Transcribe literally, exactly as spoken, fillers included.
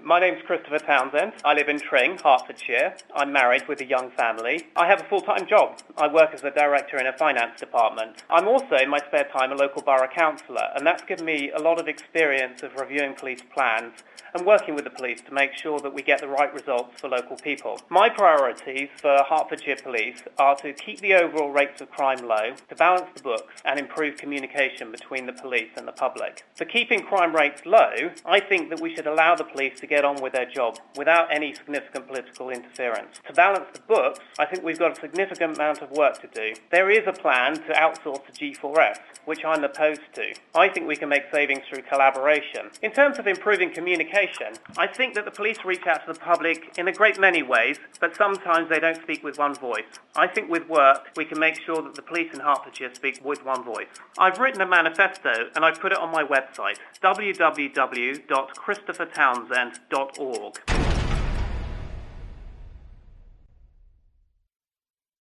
My name's Christopher Townsend. I live in Tring, Hertfordshire. I'm married with a young family. I have a full-time job. I work as a director in a finance department. I'm also, in my spare time, a local borough councillor, and that's given me a lot of experience of reviewing police plans and working with the police to make sure that we get the right results for local people. My priorities for Hertfordshire Police are to keep the overall rates of crime low, to balance the books, and improve communication between the police and the public. For keeping crime rates low, I think that we should allow the police to get on with their job without any significant political interference. To balance the books, I think we've got a significant amount of work to do. There is a plan to outsource to G four S, which I'm opposed to. I think we can make savings through collaboration. In terms of improving communication, I think that the police reach out to the public in a great many ways, but sometimes they don't speak with one voice. I think with work, we can make sure that the police in Hertfordshire speak with one voice. I've written a manifesto and I've put it on my website, w w w dot christopher townsend dot org.